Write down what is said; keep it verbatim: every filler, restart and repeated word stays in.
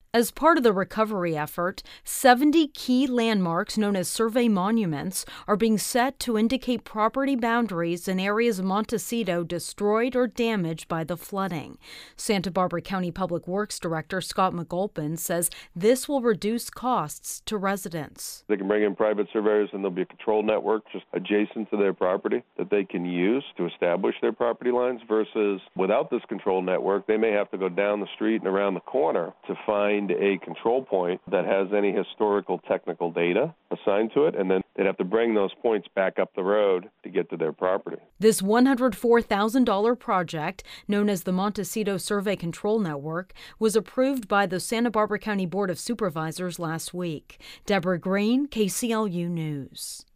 As part of the recovery effort, seventy key landmarks known as survey monuments are being set to indicate property boundaries in areas of Montecito destroyed or damaged by the flooding. Santa Barbara County Public Works Director Scott McGolpin says this will reduce costs to residents. They can bring in private surveyors and there'll be a control network just adjacent to their property that they can use to establish their property lines versus without this control network, they may have to go down the street and around the corner to find a control point that has any historical technical data assigned to it, and then they'd have to bring those points back up the road to get to their property. This one hundred four thousand dollars project, known as the Montecito Survey Control Network, was approved by the Santa Barbara County Board of Supervisors last week. Deborah Green, K C L U News.